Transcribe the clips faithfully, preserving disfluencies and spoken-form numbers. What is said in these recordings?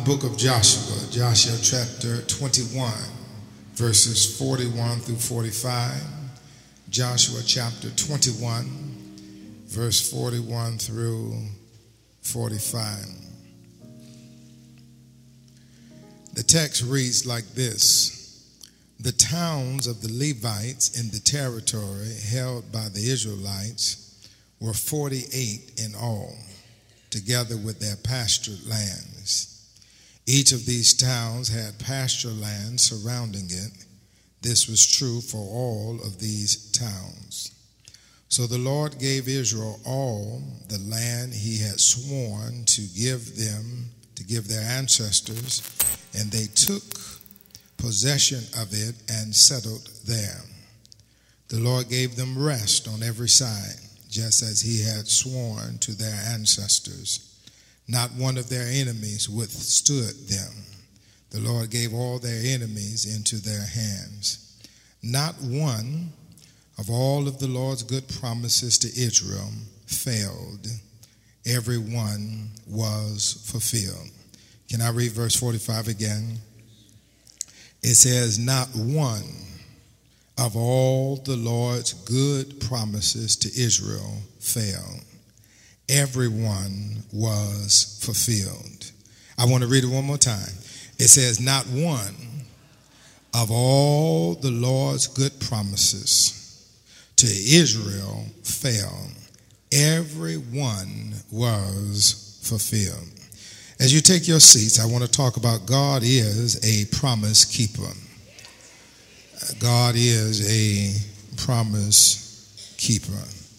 book of Joshua, Joshua chapter twenty-one, verses forty-one through forty-five. Joshua chapter twenty-one, verse forty-one through forty-five. The text reads like this: The towns of the Levites in the territory held by the Israelites were forty-eight in all, together with their pastured lands. Each of these towns had pasture land surrounding it. This was true for all of these towns. So the Lord gave Israel all the land he had sworn to give them, to give their ancestors, and they took possession of it and settled there. The Lord gave them rest on every side, just as he had sworn to their ancestors. Not one of their enemies withstood them. The Lord gave all their enemies into their hands. Not one of all of the Lord's good promises to Israel failed. Every one was fulfilled. Can I read verse forty-five again? It says, not one of all the Lord's good promises to Israel failed. Everyone was fulfilled. I want to read it one more time. It says, not one of all the Lord's good promises to Israel failed. Everyone was fulfilled. As you take your seats, I want to talk about God is a promise keeper. God is a promise keeper.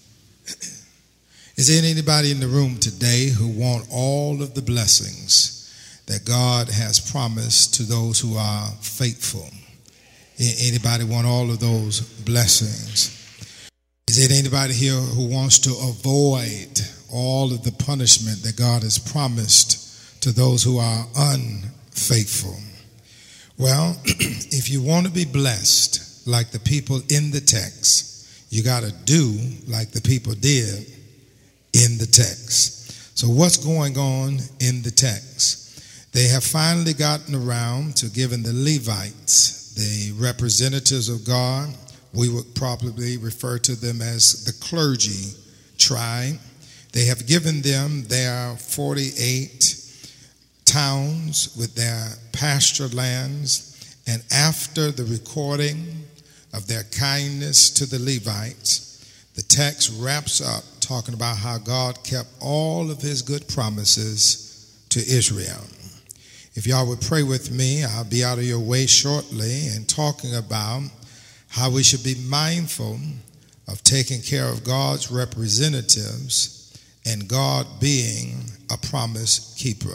Is there anybody in the room today who want all of the blessings that God has promised to those who are faithful? Anybody want all of those blessings? Is there anybody here who wants to avoid all of the punishment that God has promised to those who are unfaithful? Well, if you want to be blessed like the people in the text, you got to do like the people did in the text. So what's going on in the text? They have finally gotten around to giving the Levites, the representatives of God, we would probably refer to them as the clergy tribe. They have given them their forty-eight towns with their pasture lands, and after the recording of their kindness to the Levites, the text wraps up talking about how God kept all of his good promises to Israel. If y'all would pray with me, I'll be out of your way shortly and talking about how we should be mindful of taking care of God's representatives and God being a promise keeper.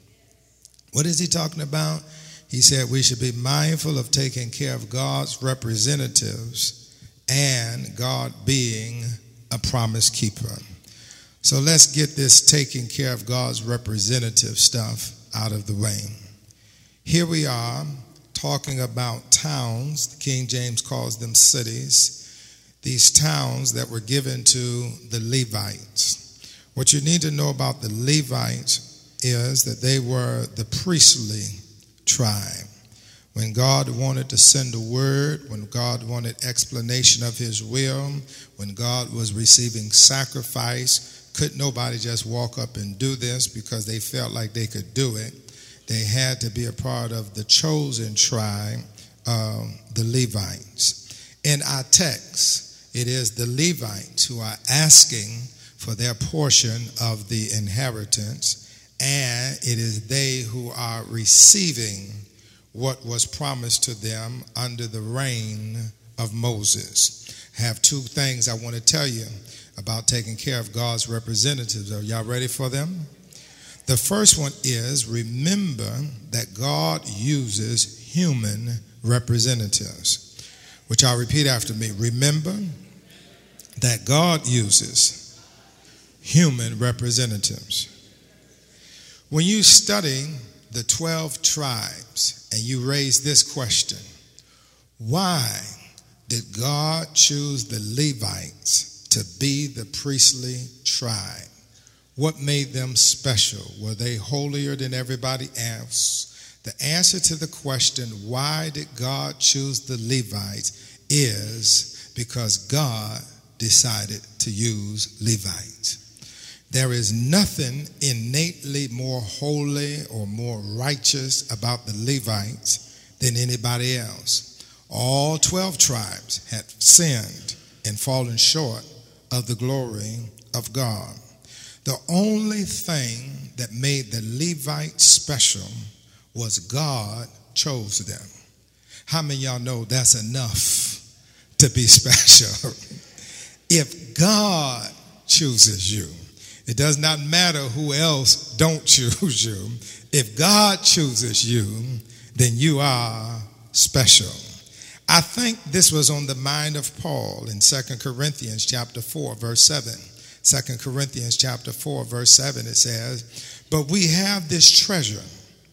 What is he talking about? He said we should be mindful of taking care of God's representatives and God being a promise keeper. So let's get this taking care of God's representative stuff out of the way. Here we are talking about towns. The King James calls them cities. These towns that were given to the Levites. What you need to know about the Levites is that they were the priestly tribe. When God wanted to send a word, when God wanted explanation of his will, when God was receiving sacrifice, could nobody just walk up and do this because they felt like they could do it. They had to be a part of the chosen tribe, um, the Levites. In our text, it is the Levites who are asking for their portion of the inheritance, and it is they who are receiving what was promised to them under the reign of Moses. I have two things I want to tell you about taking care of God's representatives. Are y'all ready for them? The first one is, remember that God uses human representatives, which I'll repeat after me. Remember that God uses human representatives. When you study the twelve tribes and you raise this question, why did God choose the Levites to be the priestly tribe? What made them special? Were they holier than everybody else? The answer to the question, why did God choose the Levites, is because God decided to use Levites. There is nothing innately more holy or more righteous about the Levites than anybody else. All twelve tribes had sinned and fallen short of the glory of God. The only thing that made the Levites special was God chose them. How many of y'all know that's enough to be special? If God chooses you, it does not matter who else don't choose you. If God chooses you, then you are special. I think this was on the mind of Paul in Second Corinthians chapter four, verse seven. Second Corinthians chapter four, verse seven, it says, "But we have this treasure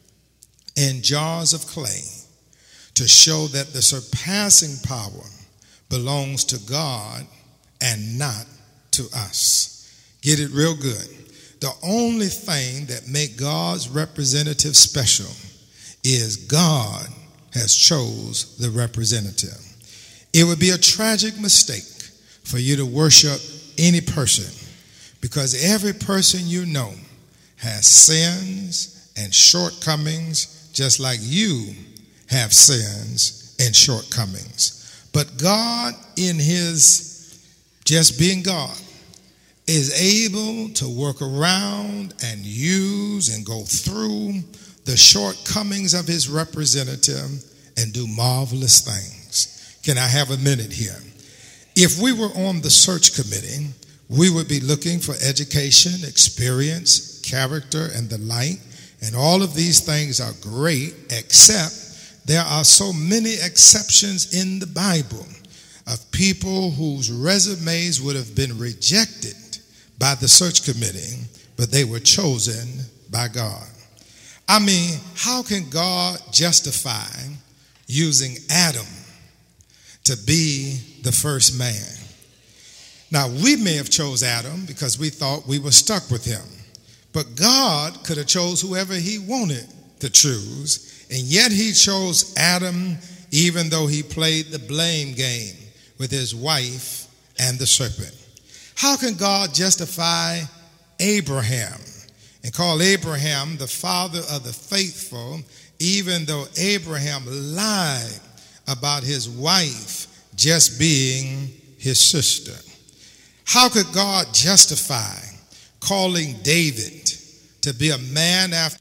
in jars of clay to show that the surpassing power belongs to God and not to us." Get it real good. The only thing that make God's representative special is God has chose the representative. It would be a tragic mistake for you to worship any person, because every person you know has sins and shortcomings, just like you have sins and shortcomings. But God, in his just being God, is able to work around and use and go through the shortcomings of his representative and do marvelous things. Can I have a minute here? If we were on the search committee, we would be looking for education, experience, character, and the like. And all of these things are great, except there are so many exceptions in the Bible of people whose resumes would have been rejected by the search committee, but they were chosen by God. I mean, how can God justify using Adam to be the first man? Now, we may have chose Adam because we thought we were stuck with him, but God could have chose whoever he wanted to choose, and yet he chose Adam even though he played the blame game with his wife and the serpent. How can God justify Abraham and call Abraham the father of the faithful, even though Abraham lied about his wife just being his sister? How could God justify calling David to be a man after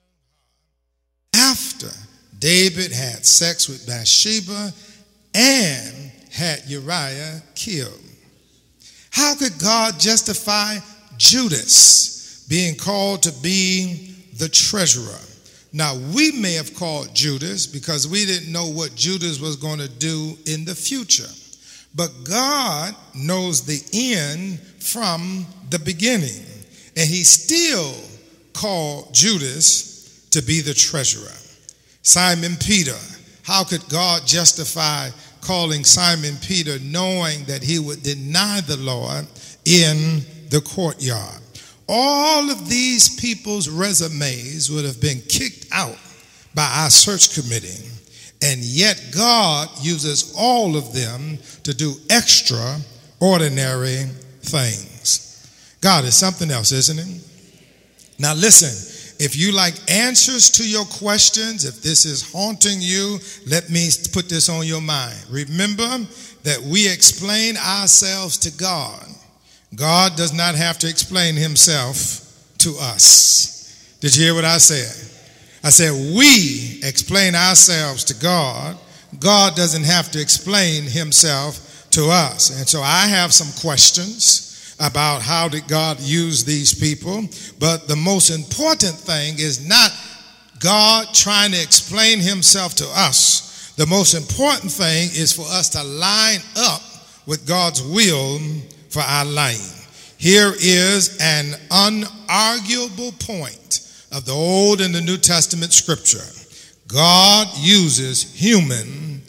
after David had sex with Bathsheba and had Uriah killed? How could God justify Judas being called to be the treasurer? Now, we may have called Judas because we didn't know what Judas was going to do in the future. But God knows the end from the beginning. And he still called Judas to be the treasurer. Simon Peter, how could God justify calling Simon Peter knowing that he would deny the Lord in the courtyard? All of these people's resumes would have been kicked out by our search committee, and yet God uses all of them to do extraordinary things. God is something else, isn't he? Now listen, if you like answers to your questions, if this is haunting you, let me put this on your mind. Remember that we explain ourselves to God. God does not have to explain himself to us. Did you hear what I said? I said we explain ourselves to God. God doesn't have to explain himself to us. And so I have some questions about how did God use these people. But the most important thing is not God trying to explain himself to us. The most important thing is for us to line up with God's will for our life. Here is an unarguable point of the Old and the New Testament scripture. God uses human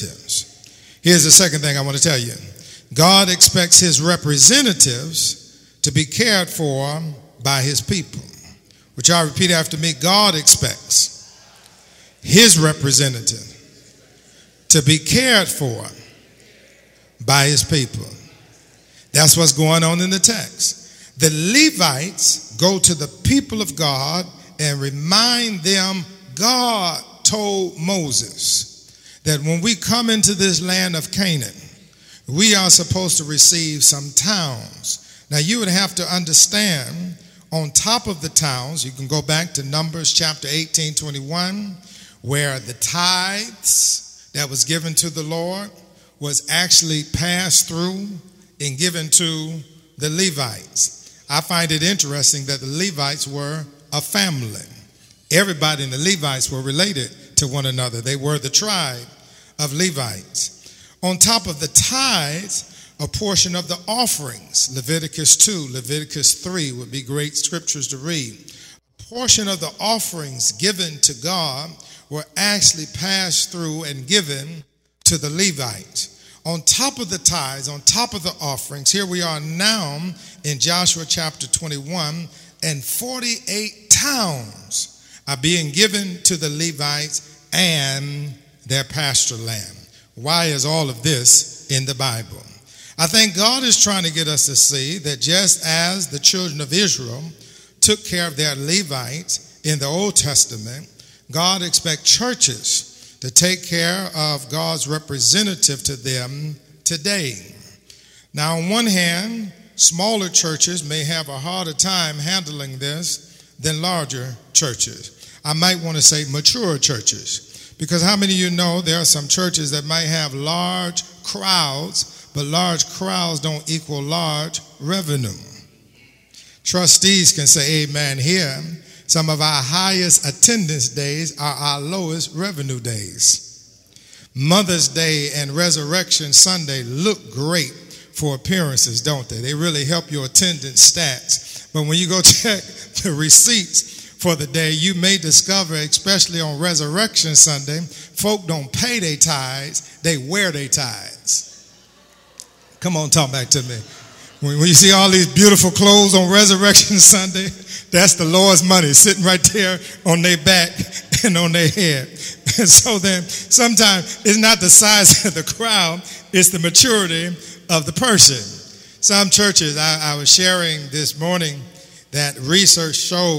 representatives. Here's the second thing I want to tell you. God expects his representatives to be cared for by his people. Which I repeat after me, God expects his representative to be cared for by his people. That's what's going on in the text. The Levites go to the people of God and remind them God told Moses that when we come into this land of Canaan, we are supposed to receive some towns. Now you would have to understand, on top of the towns, you can go back to Numbers chapter eighteen, twenty-one, where the tithes that was given to the Lord was actually passed through and given to the Levites. I find it interesting that the Levites were a family. Everybody in the Levites were related to one another. They were the tribe of Levites. On top of the tithes, a portion of the offerings, Leviticus two, Leviticus three would be great scriptures to read. A portion of the offerings given to God were actually passed through and given to the Levites. On top of the tithes, on top of the offerings, here we are now in Joshua chapter twenty-one, and forty-eight towns are being given to the Levites and their pasture land. Why is all of this in the Bible? I think God is trying to get us to see that just as the children of Israel took care of their Levites in the Old Testament, God expects churches to take care of God's representative to them today. Now, on one hand, smaller churches may have a harder time handling this than larger churches. I might want to say mature churches, because how many of you know there are some churches that might have large crowds, but large crowds don't equal large revenue. Trustees can say amen here. Some of our highest attendance days are our lowest revenue days. Mother's Day and Resurrection Sunday look great for appearances, don't they? They really help your attendance stats. But when you go check the receipts for the day, you may discover, especially on Resurrection Sunday, folk don't pay their tithes, they wear their tithes. Come on, talk back to me. When, when you see all these beautiful clothes on Resurrection Sunday, that's the Lord's money sitting right there on their back and on their head. And so then sometimes it's not the size of the crowd, it's the maturity of the person. Some churches, I, I was sharing this morning that research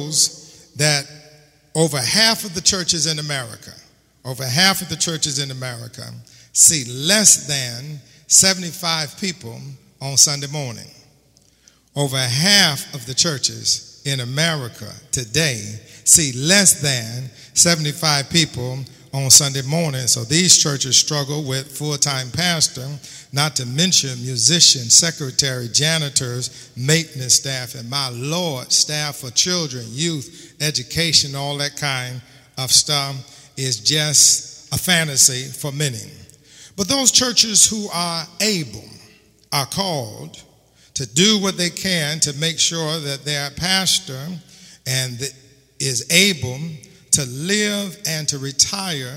shows that over half of the churches in America, over half of the churches in America see less than seventy-five people on Sunday morning. Over half of the churches in America today see less than seventy-five people on Sunday morning. So these churches struggle with full-time pastor, not to mention musicians, secretary, janitors, maintenance staff, and my Lord, staff for children, youth, education, all that kind of stuff is just a fantasy for many. But those churches who are able are called to do what they can to make sure that their pastor and is able to live and to retire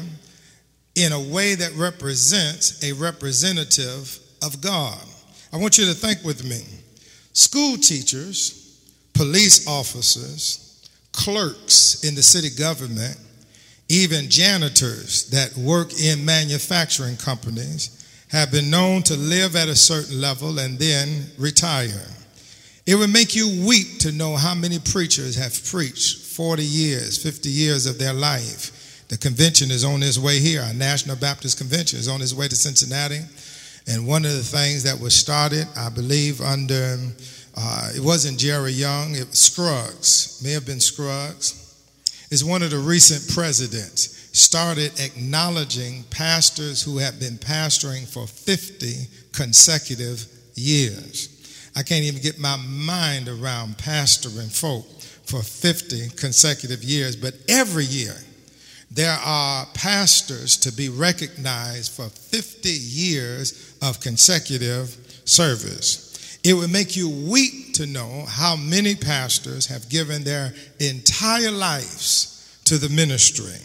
in a way that represents a representative of God. I want you to think with me. School teachers, police officers, clerks in the city government, even janitors that work in manufacturing companies have been known to live at a certain level and then retire. It would make you weep to know how many preachers have preached forty years, fifty years of their life. The convention is on its way here. Our National Baptist Convention is on its way to Cincinnati. And one of the things that was started, I believe, under, uh, it wasn't Jerry Young, it was Scruggs, may have been Scruggs, is one of the recent presidents started acknowledging pastors who have been pastoring for fifty consecutive years. I can't even get my mind around pastoring folk for fifty consecutive years, but every year there are pastors to be recognized for fifty years of consecutive service. It would make you weep to know how many pastors have given their entire lives to the ministry.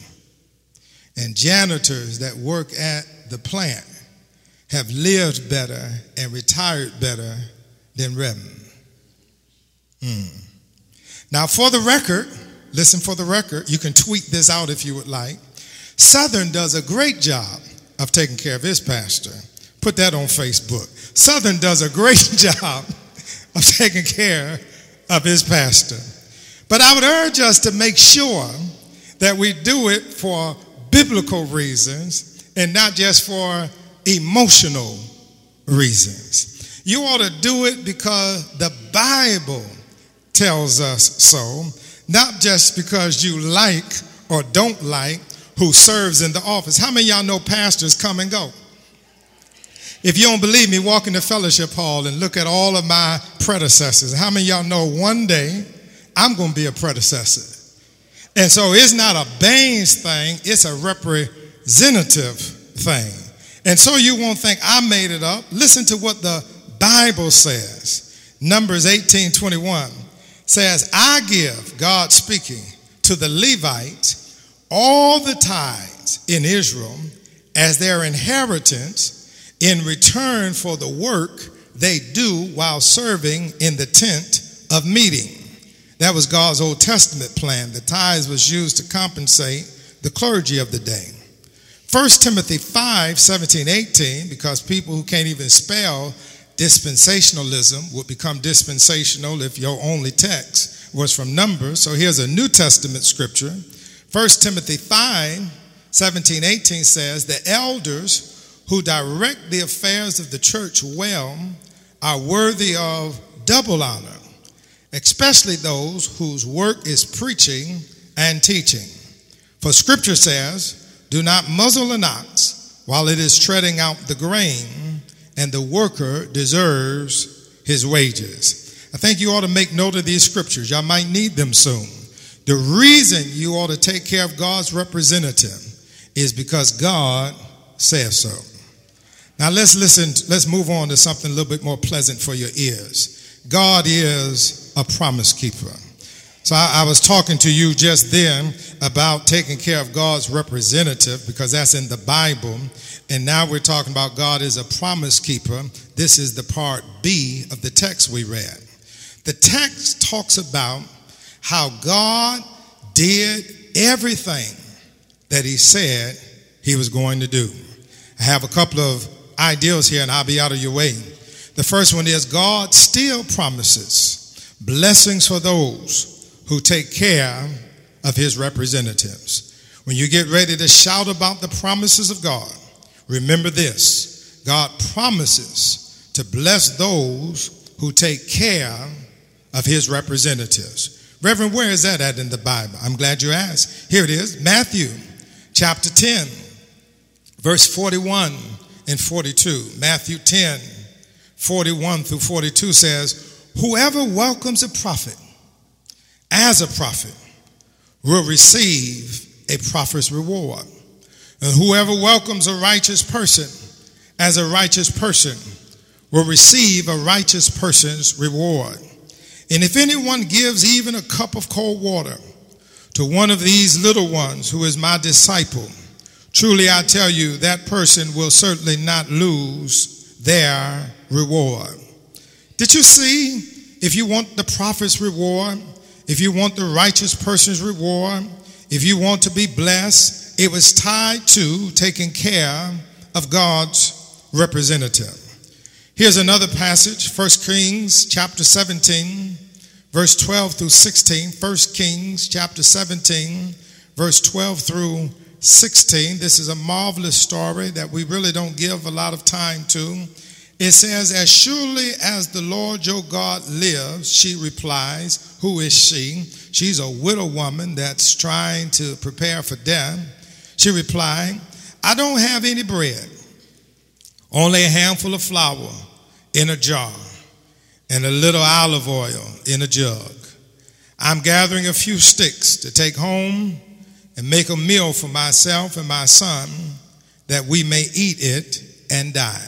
And janitors that work at the plant have lived better and retired better than Reverend. Hmm. Now, for the record, listen for the record, you can tweet this out if you would like. Southern does a great job of taking care of his pastor. Put that on Facebook. Southern does a great job of taking care of his pastor. But I would urge us to make sure that we do it for biblical reasons and not just for emotional reasons. You ought to do it because the Bible tells us so, not just because you like or don't like who serves in the office. How many of y'all know pastors come and go? If you don't believe me, walk in the fellowship hall and look at all of my predecessors. How many of y'all know one day I'm going to be a predecessor? And so it's not a Baines thing, it's a representative thing. And so you won't think I made it up. Listen to what the Bible says. Numbers eighteen twenty-one says, I give, God speaking, to the Levites all the tithes in Israel as their inheritance in return for the work they do while serving in the tent of meeting. That was God's Old Testament plan. The tithes was used to compensate the clergy of the day. First Timothy five, seventeen, eighteen, because people who can't even spell dispensationalism would become dispensational if your only text was from Numbers. So here's a New Testament scripture. First Timothy five, seventeen, eighteen says, the elders who direct the affairs of the church well are worthy of double honor, especially those whose work is preaching and teaching. For scripture says, do not muzzle an ox while it is treading out the grain, and the worker deserves his wages. I think you ought to make note of these scriptures. Y'all might need them soon. The reason you ought to take care of God's representative is because God says so. Now let's listen, let's move on to something a little bit more pleasant for your ears. God is a promise keeper. So I, I was talking to you just then about taking care of God's representative because that's in the Bible. And now we're talking about God is a promise keeper. This is the part B of the text we read. The text talks about how God did everything that he said he was going to do. I have a couple of ideas here and I'll be out of your way. The first one is God still promises blessings for those who take care of his representatives. When you get ready to shout about the promises of God, remember this: God promises to bless those who take care of his representatives. Reverend, where is that at in the Bible? I'm glad you asked. Here it is, Matthew chapter ten, verse forty-one and forty-two. Matthew ten, forty-one through forty-two says, whoever welcomes a prophet as a prophet will receive a prophet's reward. And whoever welcomes a righteous person as a righteous person will receive a righteous person's reward. And if anyone gives even a cup of cold water to one of these little ones who is my disciple, truly I tell you, that person will certainly not lose their reward. Did you see? If you want the prophet's reward, if you want the righteous person's reward, if you want to be blessed, it was tied to taking care of God's representative. Here's another passage, First Kings chapter seventeen, verse twelve through sixteen. First Kings chapter seventeen, verse twelve through sixteen. This is a marvelous story that we really don't give a lot of time to. It says, as surely as the Lord your God lives, she replies. Who is she? She's a widow woman that's trying to prepare for death. She replied, I don't have any bread, only a handful of flour in a jar and a little olive oil in a jug. I'm gathering a few sticks to take home and make a meal for myself and my son that we may eat it and die.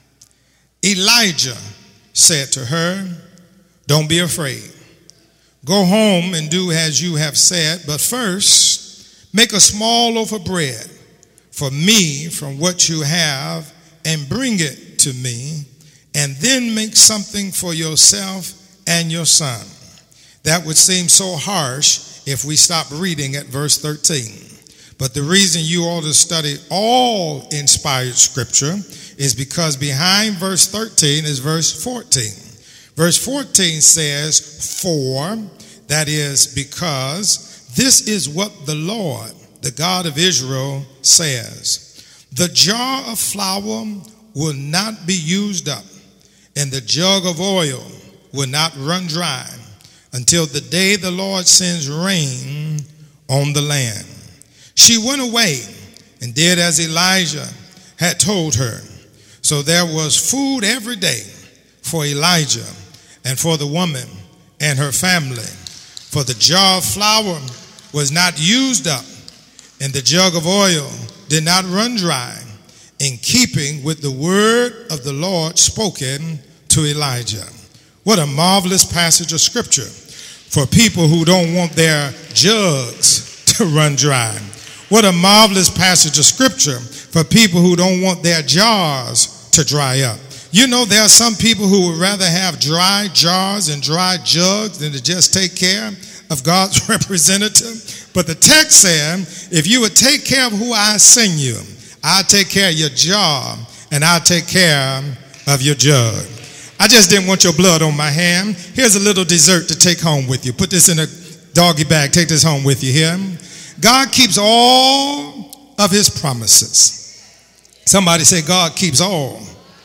Elijah said to her, don't be afraid. Go home and do as you have said, but first make a small loaf of bread for me from what you have and bring it to me, and then make something for yourself and your son. That would seem so harsh if we stop reading at verse thirteen. But the reason you ought to study all inspired scripture is because behind verse thirteen is verse fourteen. Verse fourteen says, for, that is because, this is what the Lord, the God of Israel, says. The jar of flour will not be used up, and the jug of oil will not run dry until the day the Lord sends rain on the land. She went away and did as Elijah had told her. So there was food every day for Elijah and for the woman and her family. For the jar of flour was not used up, and the jug of oil did not run dry, in keeping with the word of the Lord spoken to Elijah. What a marvelous passage of scripture for people who don't want their jugs to run dry. What a marvelous passage of scripture for people who don't want their jars to dry up. You know, there are some people who would rather have dry jars and dry jugs than to just take care of God's representative. But the text said, if you would take care of who I send you, I'll take care of your jar and I'll take care of your jug. I just didn't want your blood on my hand. Here's a little dessert to take home with you. Put this in a doggy bag. Take this home with you here. God keeps all of his promises. Somebody say, God keeps all.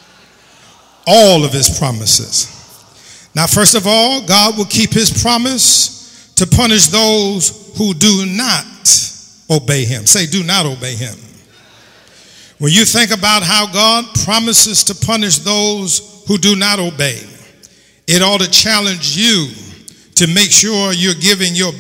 All of his promises. Now, first of all, God will keep his promise to punish those who do not obey him. Say, do not obey him. When you think about how God promises to punish those who do not obey, it ought to challenge you to make sure you're giving your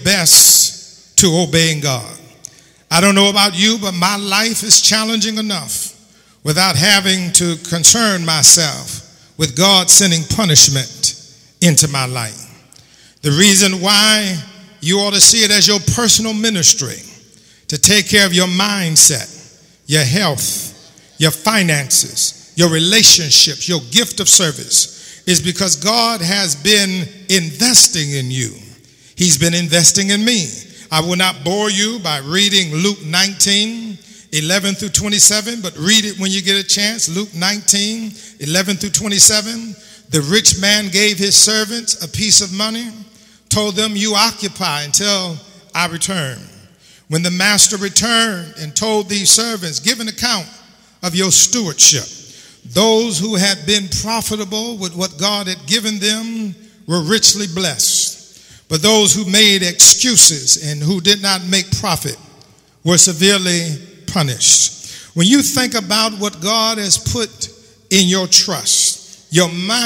best to obeying God. I don't know about you, but my life is challenging enough without having to concern myself with God sending punishment into my life. The reason why you ought to see it as your personal ministry to take care of your mindset, your health, your finances, your relationships, your gift of service is because God has been investing in you. He's been investing in me. I will not bore you by reading Luke nineteen, eleven through twenty-seven, but read it when you get a chance. Luke nineteen, eleven through twenty-seven. The rich man gave his servants a piece of money, told them, you occupy until I return. When the master returned and told these servants, give an account of your stewardship. Those who had been profitable with what God had given them were richly blessed. But those who made excuses and who did not make profit were severely punished. When you think about what God has put in your trust, your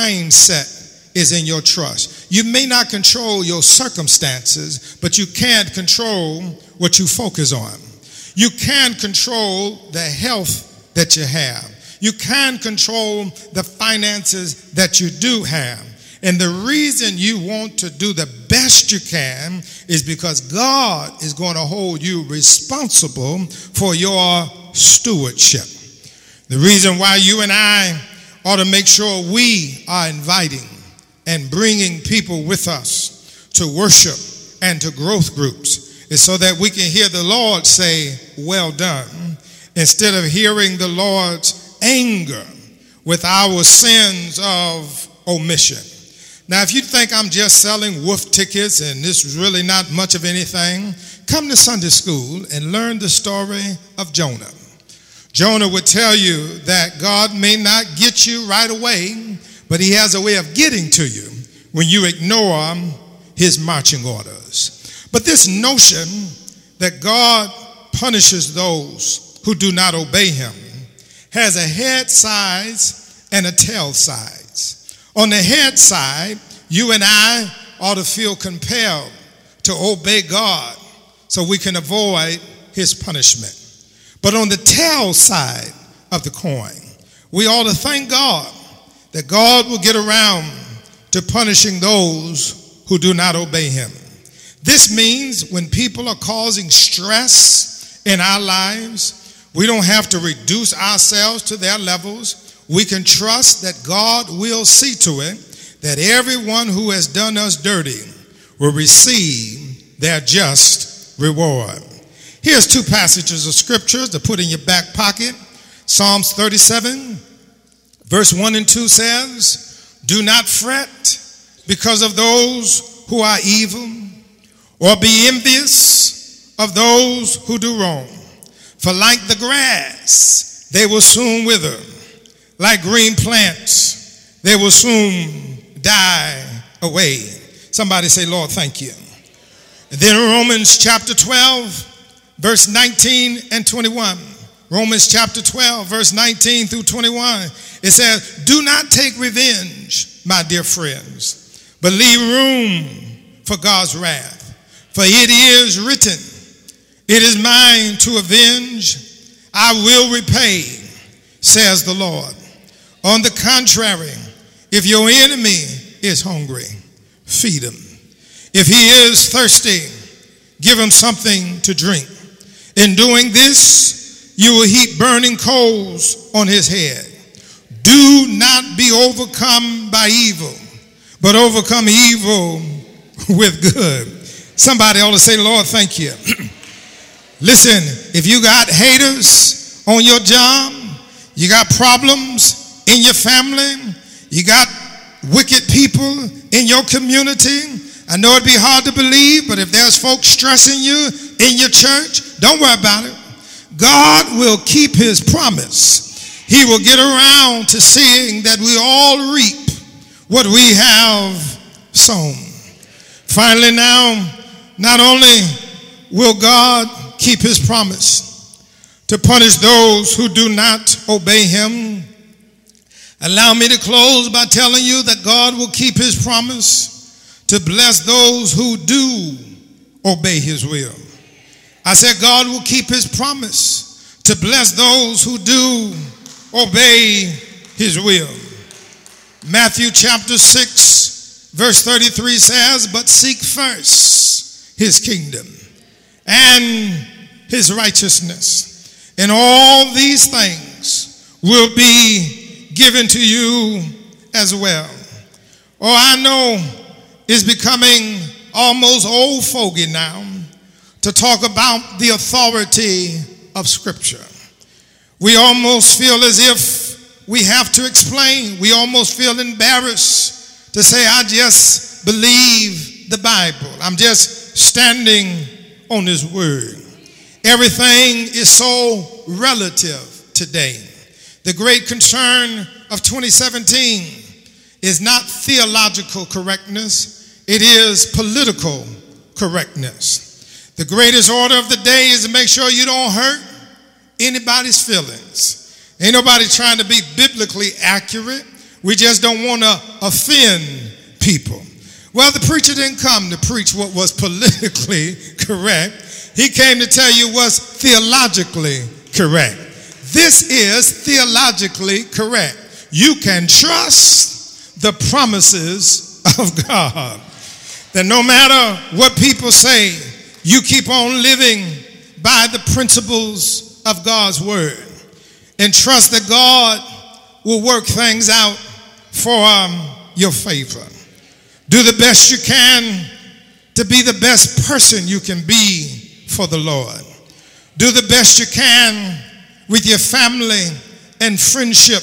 mindset is in your trust. You may not control your circumstances, but you can control what you focus on. You can control the health that you have. You can control the finances that you do have. And the reason you want to do the best you can is because God is going to hold you responsible for your stewardship. The reason why you and I ought to make sure we are inviting and bringing people with us to worship and to growth groups is so that we can hear the Lord say, well done, instead of hearing the Lord's anger with our sins of omission. Now, if you think I'm just selling wolf tickets and this is really not much of anything, come to Sunday school and learn the story of Jonah. Jonah would tell you that God may not get you right away, but he has a way of getting to you when you ignore his marching orders. But this notion that God punishes those who do not obey him has a head size and a tail size. On the head side, you and I ought to feel compelled to obey God so we can avoid his punishment. But on the tail side of the coin, we ought to thank God that God will get around to punishing those who do not obey him. This means when people are causing stress in our lives, we don't have to reduce ourselves to their levels. We can trust that God will see to it that everyone who has done us dirty will receive their just reward. Here's two passages of scriptures to put in your back pocket. Psalms thirty-seven, verse one and two says, "Do not fret because of those who are evil, or be envious of those who do wrong. For like the grass, they will soon wither. Like green plants, they will soon die away." Somebody say, "Lord, thank you." And then Romans chapter twelve, verse nineteen and twenty-one. Romans chapter twelve, verse nineteen through twenty-one. It says, "Do not take revenge, my dear friends, but leave room for God's wrath. For it is written, 'It is mine to avenge, I will repay,' says the Lord. On the contrary, if your enemy is hungry, feed him. If he is thirsty, give him something to drink. In doing this, you will heap burning coals on his head. Do not be overcome by evil, but overcome evil with good." Somebody ought to say, "Lord, thank you." Listen, if you got haters on your job, you got problems in your family, you got wicked people in your community, I know it'd be hard to believe, but if there's folks stressing you in your church, don't worry about it. God will keep his promise. He will get around to seeing that we all reap what we have sown. Finally now, not only will God keep his promise to punish those who do not obey him, allow me to close by telling you that God will keep his promise to bless those who do obey his will. I said God will keep his promise to bless those who do obey his will. Matthew chapter six, verse thirty-three says, "But seek first his kingdom and his righteousness, and all these things will be given to you as well." Oh, I know it's becoming almost old fogey now to talk about the authority of Scripture. We almost feel as if we have to explain. We almost feel embarrassed to say, "I just believe the Bible. I'm just standing on his word." Everything is so relative today. The great concern of twenty seventeen is not theological correctness, it is political correctness. The greatest order of the day is to make sure you don't hurt anybody's feelings. Ain't nobody trying to be biblically accurate. We just don't want to offend people. Well, the preacher didn't come to preach what was politically correct. He came to tell you what's theologically correct. This is theologically correct. You can trust the promises of God. That no matter what people say, you keep on living by the principles of God's word. And trust that God will work things out for um, your favor. Do the best you can to be the best person you can be for the Lord. Do the best you can with your family and friendship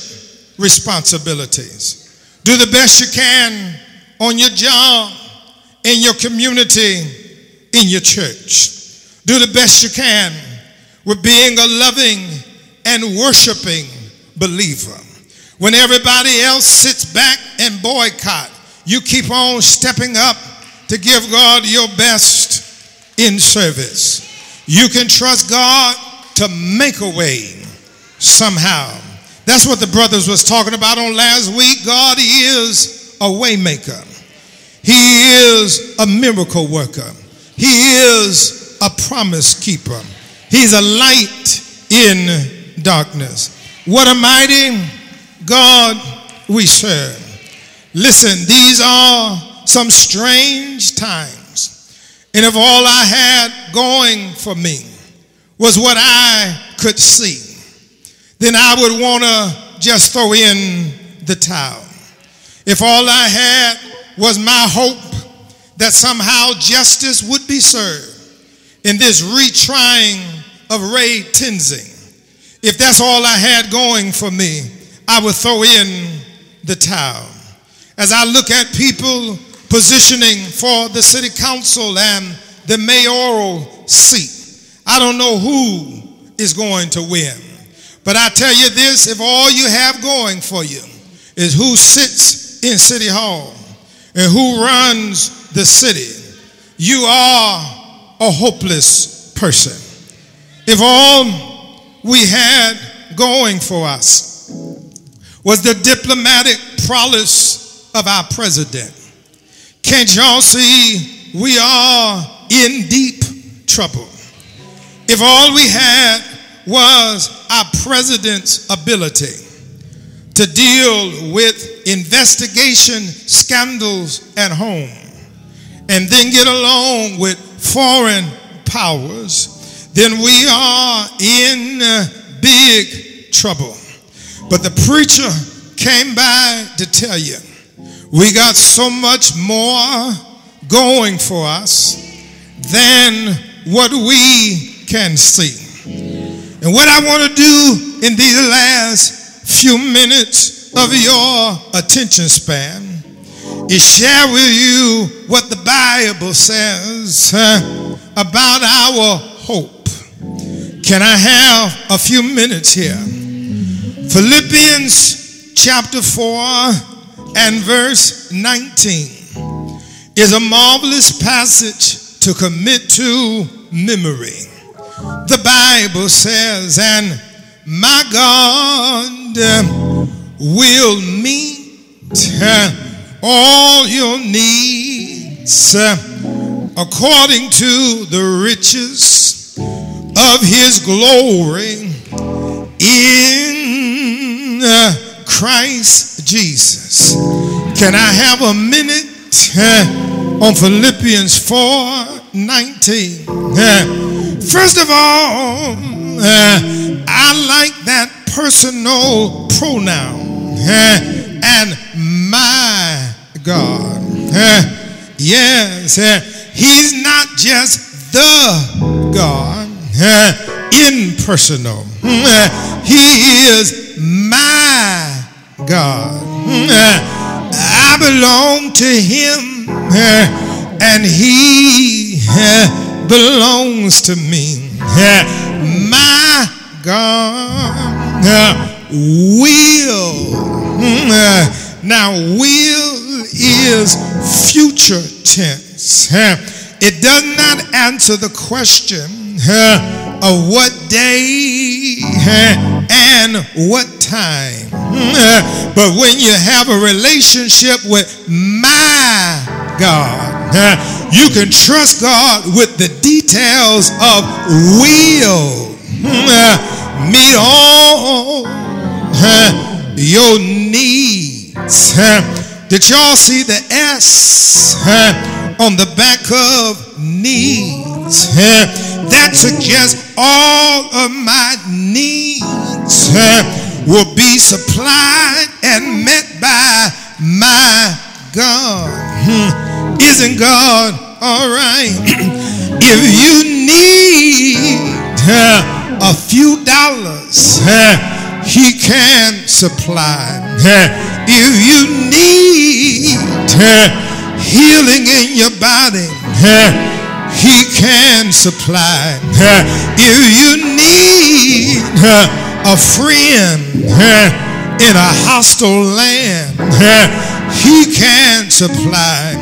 responsibilities. Do the best you can on your job, in your community, in your church. Do the best you can with being a loving and worshiping believer. When everybody else sits back and boycott, you keep on stepping up to give God your best in service. You can trust God to make a way somehow. That's what the brothers was talking about on last week. God is a way maker. He is a miracle worker. He is a promise keeper. He's a light in darkness. What a mighty God we serve. Listen, these are some strange times. And if all I had going for me was what I could see, then I would want to just throw in the towel. If all I had was my hope that somehow justice would be served in this retrying of Ray Tenzing. If that's all I had going for me, I would throw in the towel. As I look at people positioning for the city council and the mayoral seat, I don't know who is going to win. But I tell you this, if all you have going for you is who sits in City Hall and who runs the city, you are a hopeless person. If all we had going for us was the diplomatic prowess of our president, can't y'all see we are in deep trouble? If all we had was our president's ability to deal with investigation scandals at home and then get along with foreign powers, then we are in big trouble. But the preacher came by to tell you, we got so much more going for us than what we can see. And what I want to do in these last few minutes of your attention span is share with you what the Bible says uh, about our hope. Can I have a few minutes here? Philippians chapter four and verse nineteen is a marvelous passage to commit to memory. The Bible says, and my God uh, will meet uh, all your needs uh, according to the riches of his glory in uh, Christ Jesus. Can I have a minute uh, on Philippians four nineteen? Uh, First of all, uh, I like that personal pronoun, uh, and my God. Uh, yes, uh, he's not just the God, uh, impersonal. Uh, he is my God. Uh, I belong to him, uh, and he uh, belongs to me. My God will. Now, will is future tense. It does not answer the question of what day and what time. But when you have a relationship with my God, you can trust God with the details of will meet all your needs. Did y'all see the S on the back of needs? That suggests all of my needs will be supplied and met by my God. Isn't God all right? If you need uh, a few dollars, uh, he can supply. Uh, if you need uh, healing in your body, uh, he can supply. Uh, if you need uh, a friend uh, in a hostile land, uh, he can supply.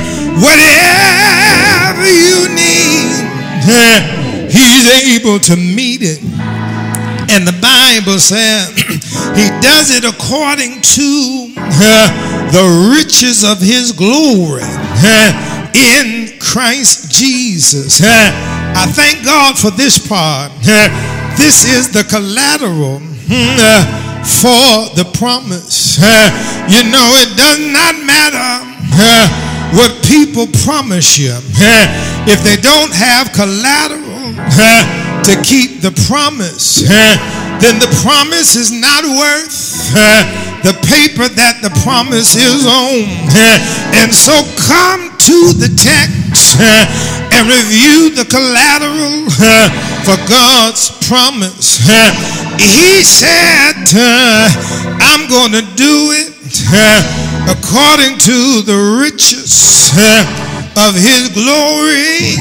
Whatever you need, he's able to meet it. And the Bible says he does it according to the riches of his glory in Christ Jesus. I thank God for this part. This is the collateral for the promise. Uh, you know, it does not matter uh, what people promise you. Uh, if they don't have collateral uh, to keep the promise, uh, then the promise is not worth uh, the paper that the promise is on. And so come to the text and review the collateral for God's promise. He said, I'm going to do it according to the riches of his glory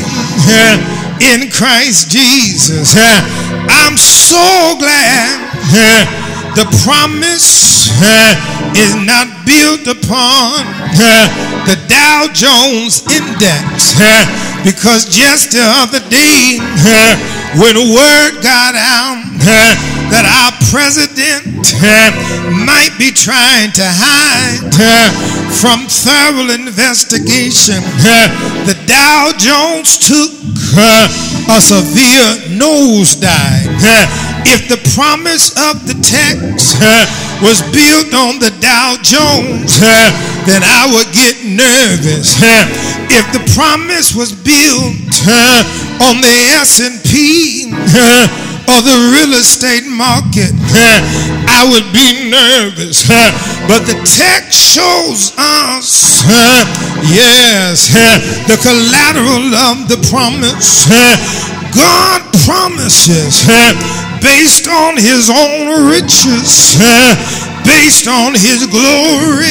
in Christ Jesus. I'm so glad the promise is not built upon the Dow Jones Index, because just the other day when word got out that our president might be trying to hide from thorough investigation, the Dow Jones took a severe nosedive. If the promise of the text was built on the Dow Jones, then I would get nervous. If the promise was built on the S and P or the real estate market, I would be nervous. But the text shows us, yes, the collateral of the promise. God promises based on his own riches, based on his glory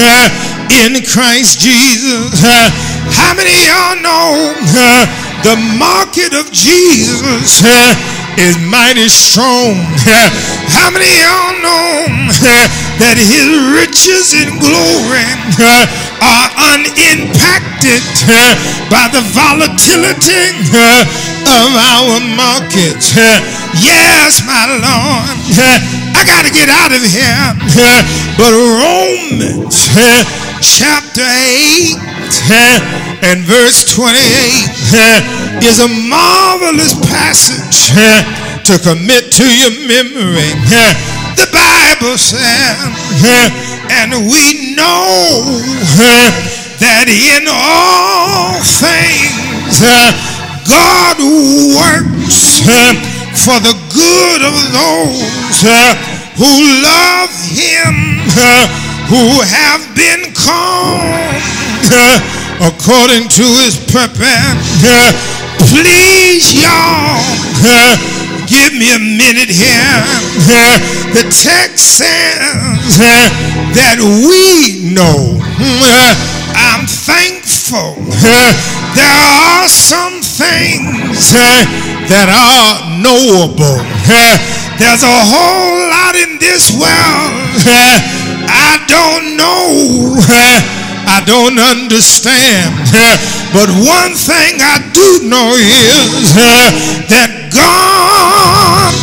in Christ Jesus. How many of y'all know the market of Jesus is mighty strong? How many of y'all know that his riches and glory are unimpacted by the volatility of our markets? Yes, my Lord, I got to get out of here. But Romans chapter eight and verse twenty-eight is a marvelous passage to commit to your memory. The Bible says, and we know that in all things God works for the good of those who love him, who have been called according to his purpose. Please, y'all, give me a minute here. The text says that we know. I'm thankful. There are some things that are knowable. There's a whole lot in this world I don't know. I don't understand. But one thing I do know is that God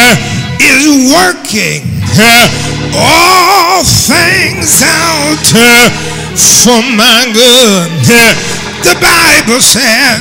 is working all things out for my good. The Bible said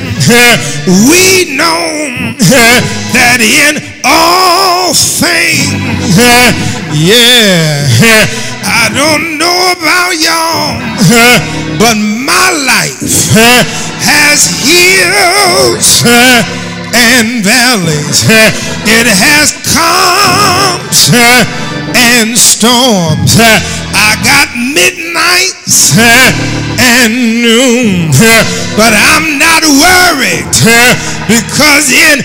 we know that in all things, yeah, I don't know about y'all, but my life has hills and valleys. It has calms and storms. I got midnights and noon, but I'm not worried, because in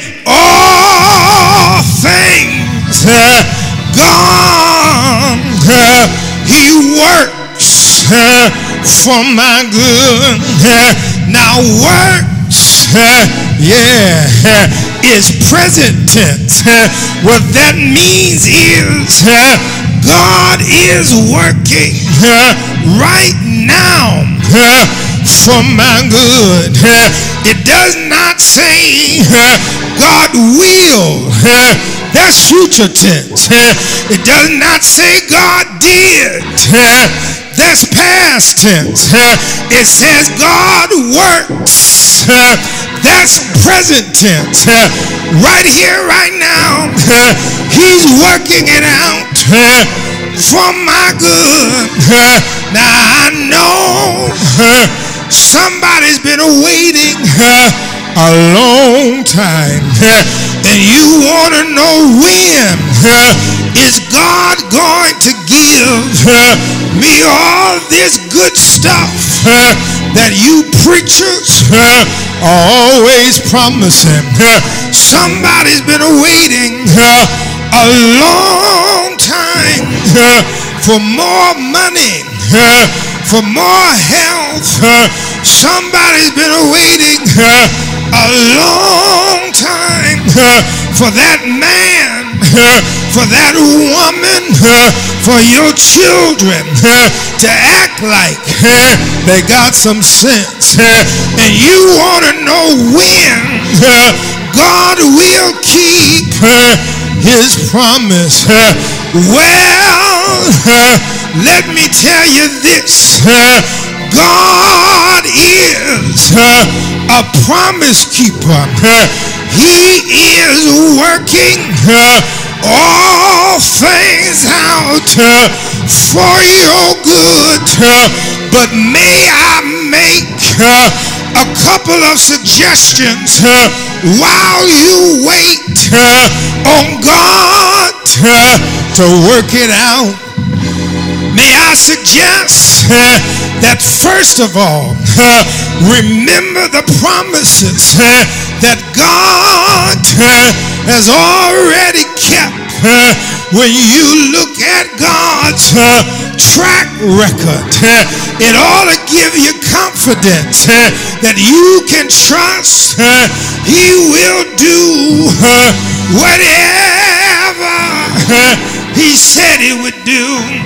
all things God, he works for my good. Now works, yeah, is present tense. What that means is God is working right now for my good. It does not say God will. That's future tense. It does not say God did. That's past tense. It says God works. That's present tense. Right here, right now, he's working it out for my good. Now I know somebody's been waiting a long time, and you want to know when is God going to give me all this good stuff that you preachers are always promising? Somebody's been waiting a long time for more money, for more health. Somebody's been waiting a long time for that man, for that woman, for your children to act like they got some sense. And you want to know when God will keep his promise. Well, let me tell you this. God is a promise keeper. He is working all things out for your good. But may I make a couple of suggestions while you wait on God to work it out? May I suggest that first of all, remember the promises that God has already kept. When you look at God's track record, it ought to give you confidence that you can trust he will do whatever he said he would do.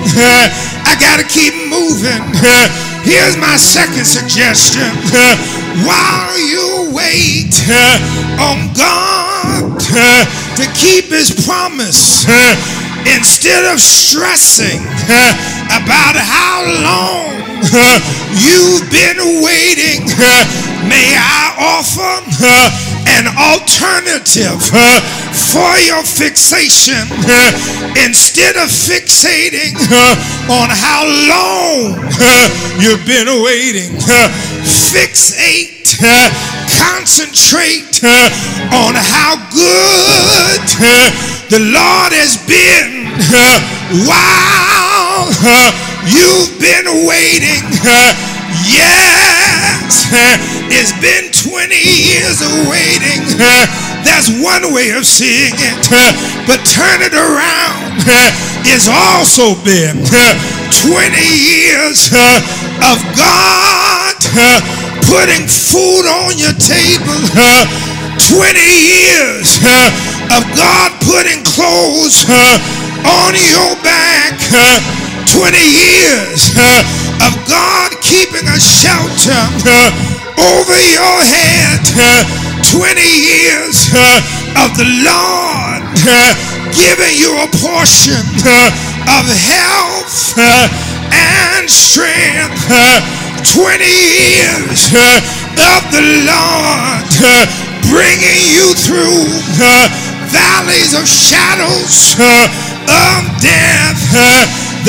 I gotta keep moving. Here's my second suggestion. While you wait on God to keep his promise, instead of stressing about how long you've been waiting, may I offer an alternative for your fixation. Instead of fixating on how long you've been waiting, fixate, concentrate on how good the Lord has been while you've been waiting. Yes, it's been twenty years of waiting. That's one way of seeing it. But turn it around. It's also been twenty years of God putting food on your table. twenty years of God putting clothes on your back. twenty years of God keeping a shelter over your head. twenty years of the Lord giving you a portion of health and strength. twenty years of the Lord bringing you through valleys of shadows of death. The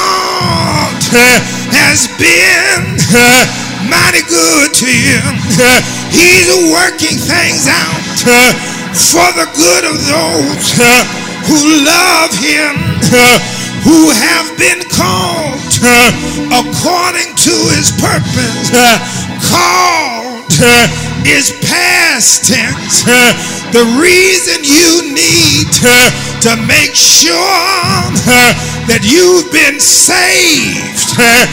Lord has been mighty good to you. He's working things out for the good of those who love him, who have been called according to his purpose. Called is past tense. The reason you need to make sure that you've been saved,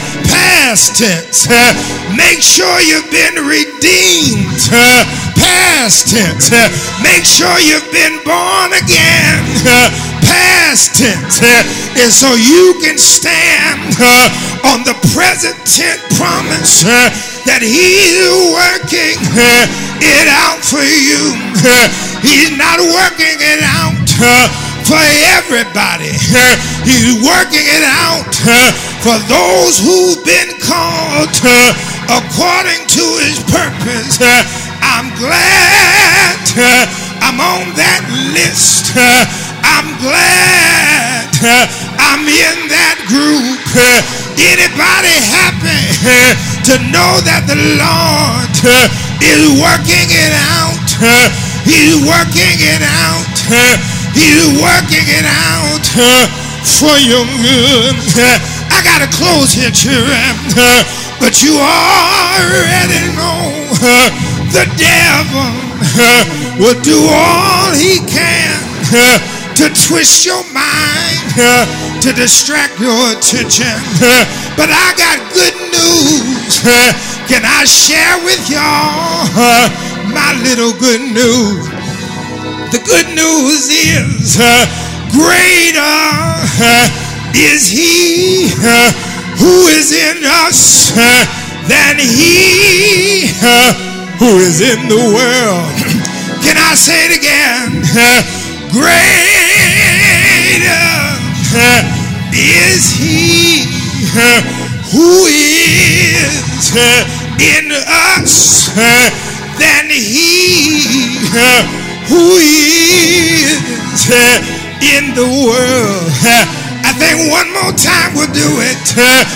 past tense. Make sure you've been redeemed, past tense. Make sure you've been born again, past tense. And so you can stand on the present tense promise that he's working it out for you. He's not working it out for everybody. He's working it out for those who've been called according to his purpose. I'm glad I'm on that list. I'm glad I'm in that group. Anybody happy to know that the Lord is working it out? He's working it out. He's working it out for your good. I got to close here, children, but you already know the devil will do all he can to twist your mind, to distract your attention. But I got good news. Can I share with y'all my little good news? The good news is greater is he who is in us than he who is in the world. Can I say it again? Greater is he who is in us than he who is in the world. I think one more time we'll do it.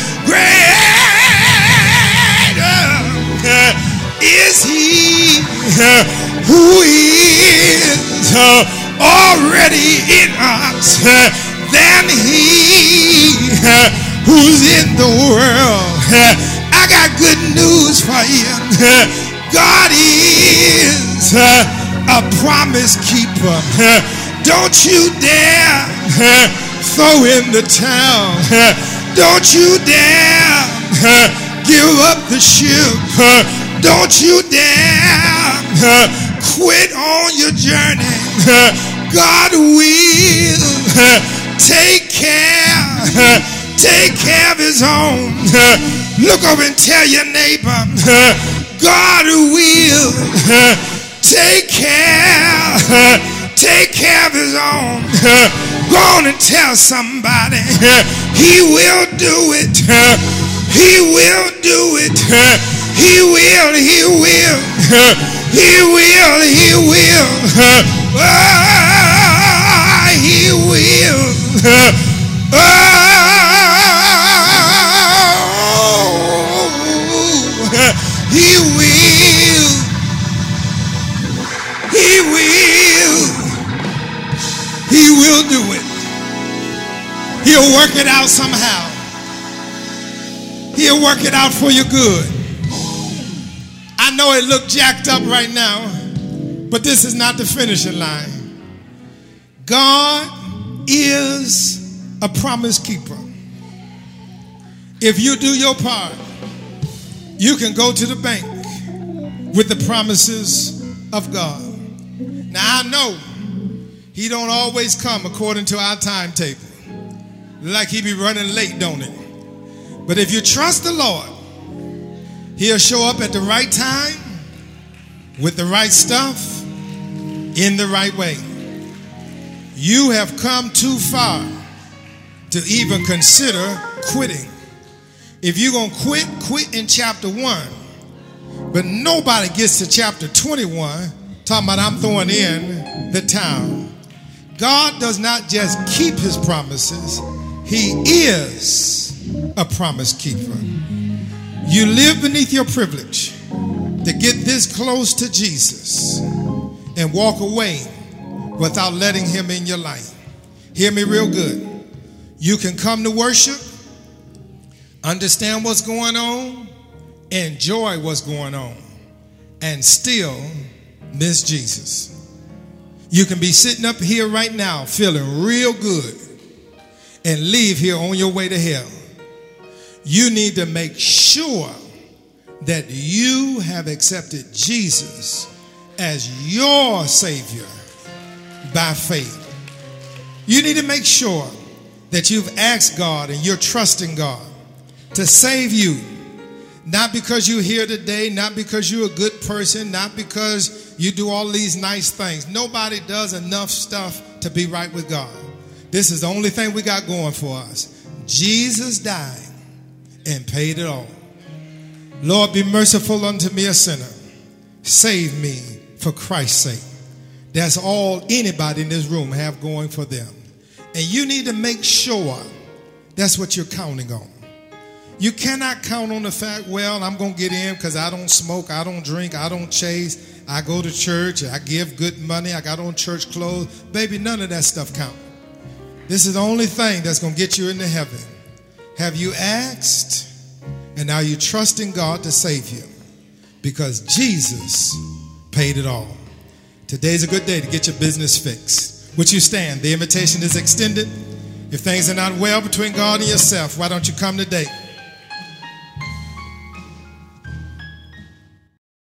Greater is he who is already in us than he who's in the world. I got good news for you. God is a promise keeper. Don't you dare throw in the towel. Don't you dare give up the ship. Don't you dare quit on your journey. God will take care, take care of his own. Look over and tell your neighbor, God will take care, take care of his own. Go on and tell somebody, he will do it. He will do it. He will, he will. He will, he will. Oh, he will. Oh, he will. He will. He will do it. He'll work it out somehow. He'll work it out for your good. I know it looked jacked up right now, but this is not the finishing line. God is a promise keeper. If you do your part, you can go to the bank with the promises of God. Now I know he don't always come according to our timetable. Like he be running late, don't it? But if you trust the Lord, he'll show up at the right time, with the right stuff, in the right way. You have come too far to even consider quitting. If you're going to quit, quit in chapter one. But nobody gets to chapter twenty-one talking about I'm throwing in the towel. God does not just keep his promises. He is a promise keeper. You live beneath your privilege to get this close to Jesus and walk away without letting him in your life. Hear me real good. You can come to worship, understand what's going on, enjoy what's going on, and still miss Jesus. You can be sitting up here right now feeling real good and leave here on your way to hell. You need to make sure that you have accepted Jesus as your Savior by faith. You need to make sure that you've asked God and you're trusting God to save you. Not because you're here today, not because you're a good person, not because you do all these nice things. Nobody does enough stuff to be right with God. This is the only thing we got going for us. Jesus died and paid it all. Lord, be merciful unto me, a sinner. Save me for Christ's sake. That's all anybody in this room have going for them. And you need to make sure that's what you're counting on. You cannot count on the fact, well, I'm going to get in because I don't smoke, I don't drink, I don't chase, I go to church, I give good money, I got on church clothes. Baby, none of that stuff counts. This is the only thing that's going to get you into heaven. Have you asked, and are you trusting God to save you? Because Jesus paid it all. Today's a good day to get your business fixed. Would you stand? The invitation is extended. If things are not well between God and yourself, why don't you come today?